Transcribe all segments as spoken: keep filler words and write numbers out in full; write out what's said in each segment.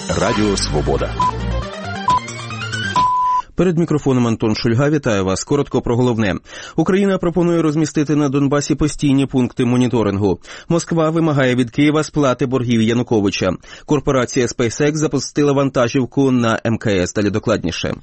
Радіо Свобода. Перед мікрофоном Антон Шульга. Вітаю вас. Коротко про головне. Україна пропонує розмістити на Донбасі постійні пункти моніторингу. Москва вимагає від Києва сплати боргів Януковича. Корпорація SpaceX запустила вантажівку на ем ка ес. Далі докладніше.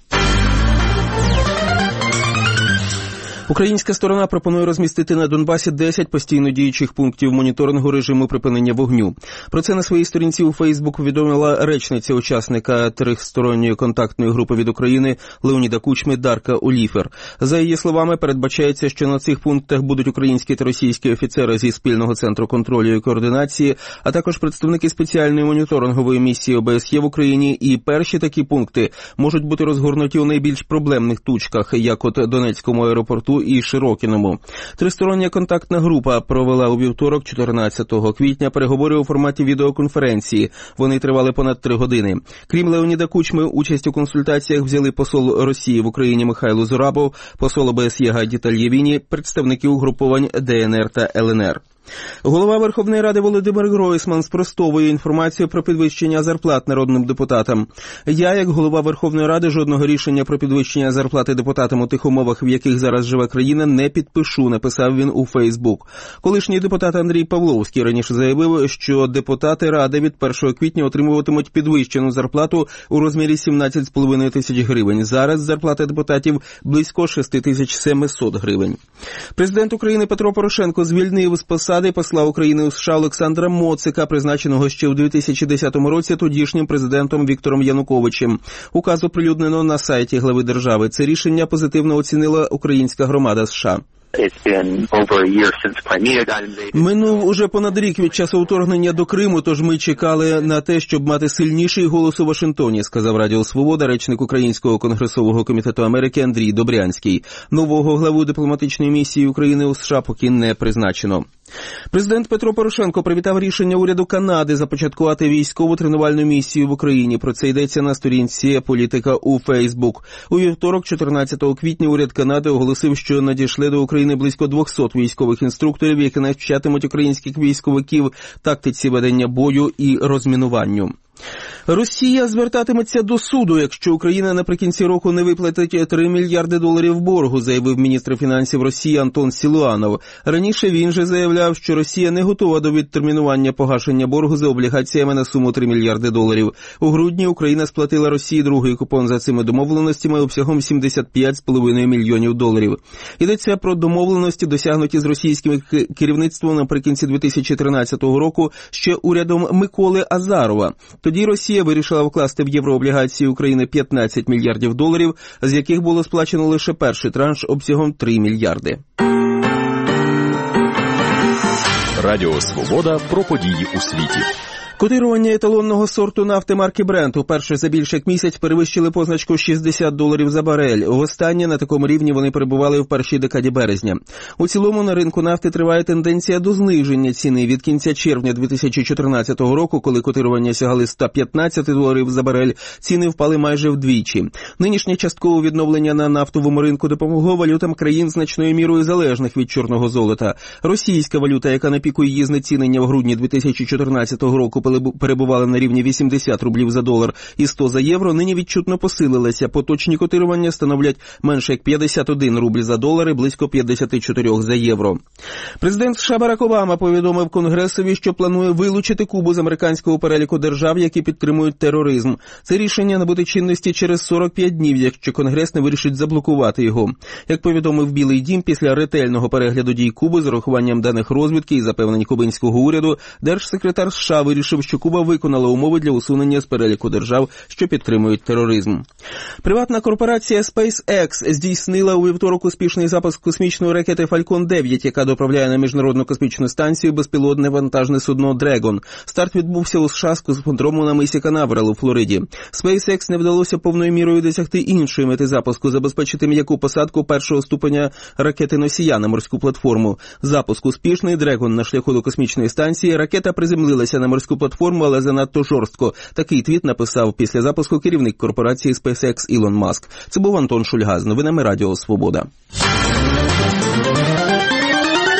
Українська сторона пропонує розмістити на Донбасі десять постійно діючих пунктів моніторингу режиму припинення вогню. Про це на своїй сторінці у Фейсбук повідомила речниця учасника трьохсторонньої контактної групи від України Леоніда Кучми Дарка Оліфер. За її словами, передбачається, що на цих пунктах будуть українські та російські офіцери зі спільного центру контролю і координації, а також представники спеціальної моніторингової місії о бе ес є в Україні, і перші такі пункти можуть бути розгорнуті у найбільш проблемних точках, як от Донецькому аеропорту і Широкіному. Тристороння контактна група провела у вівторок, чотирнадцятого квітня, переговори у форматі відеоконференції. Вони тривали понад три години. Крім Леоніда Кучми, участь у консультаціях взяли посол Росії в Україні Михайло Зурабов, посол о бе ес є Гаді Тальєвіні, представники угруповань де ен ер та ел ен ер. Голова Верховної Ради Володимир Гройсман спростовує інформацію про підвищення зарплат народним депутатам. Я, як голова Верховної Ради, жодного рішення про підвищення зарплати депутатам у тих умовах, в яких зараз живе країна, не підпишу, написав він у Фейсбук. Колишній депутат Андрій Павловський раніше заявив, що депутати Ради від першого квітня отримуватимуть підвищену зарплату у розмірі сімнадцять з половиною тисяч гривень. Зараз зарплата депутатів близько шість тисяч сімсот гривень. Президент України Петро Порошенко звільнив з посади посла України у США Олександра Моцика, призначеного ще у дві тисячі десятому році тодішнім президентом Віктором Януковичем. Указ оприлюднено на сайті глави держави. Це рішення позитивно оцінила українська громада США. Минув уже понад рік від часу вторгнення до Криму, тож ми чекали на те, щоб мати сильніший голос у Вашингтоні, сказав Радіо Свобода речник Українського конгресового комітету Америки Андрій Добрянський. Нового главу дипломатичної місії України у США поки не призначено. Президент Петро Порошенко привітав рішення уряду Канади започаткувати військову тренувальну місію в Україні. Про це йдеться на сторінці політика у Фейсбук. У вівторок, чотирнадцятого квітня, уряд Канади оголосив, що надійшли до України близько двісті військових інструкторів, які навчатимуть українських військовиків тактиці ведення бою і розмінуванню. Росія звертатиметься до суду, якщо Україна наприкінці року не виплатить три мільярди доларів боргу, заявив міністр фінансів Росії Антон Сілуанов. Раніше він же заявляв, що Росія не готова до відтермінування погашення боргу за облігаціями на суму три мільярди доларів. У грудні Україна сплатила Росії другий купон за цими домовленостями обсягом сімдесят п'ять з половиною мільйонів доларів. Йдеться про домовленості, досягнуті з російським керівництвом наприкінці дві тисячі тринадцятого року ще урядом Миколи Азарова. Тоді Росія вирішила вкласти в єврооблігації України п'ятнадцять мільярдів доларів, з яких було сплачено лише перший транш обсягом три мільярди. Радіо Свобода про події у світі. Котирування еталонного сорту нафти марки Brent уперше за більше як місяць перевищили позначку шістдесят доларів за барель. Востаннє на такому рівні вони перебували в першій декаді березня. У цілому на ринку нафти триває тенденція до зниження ціни. Від кінця червня дві тисячі чотирнадцятого року, коли котирування сягали сто п'ятнадцять доларів за барель, ціни впали майже вдвічі. Нинішнє часткове відновлення на нафтовому ринку допомогло валютам країн значною мірою залежних від чорного золота. Російська валюта, яка на піку її знецінення в грудні дві тисячі чотирнадцятого року перебували на рівні вісімдесят рублів за долар і сто за євро, нині відчутно посилилися. Поточні котирування становлять менше як п'ятдесят один рубль за долар і близько п'ятдесят чотири за євро. Президент США Барак Обама повідомив Конгресові, що планує вилучити Кубу з американського переліку держав, які підтримують тероризм. Це рішення набуде чинності через сорок п'ять днів, якщо Конгрес не вирішить заблокувати його. Як повідомив Білий дім, після ретельного перегляду дій Куби з урахуванням даних розвідки і запевнень кубинського уряду, держсекретар США вирішив, що Куба виконала умови для усунення з переліку держав, що підтримують тероризм. Приватна корпорація SpaceX здійснила у вівторок успішний запуск космічної ракети Falcon дев'ять, яка доправляє на Міжнародну космічну станцію безпілотне вантажне судно Dragon. Старт відбувся у США з космодрому на мисі Канаверал у Флориді. SpaceX не вдалося повною мірою досягти іншої мети запуску – забезпечити м'яку посадку першого ступеня ракети-носія на морську платформу. Запуск успішний, Dragon на шляху до космічної станції, ракета приземлилася на морську платформу, але занадто жорстко. Такий твіт написав після запуску керівник корпорації SpaceX Ілон Маск. Це був Антон Шульга з новинами Радіо Свобода.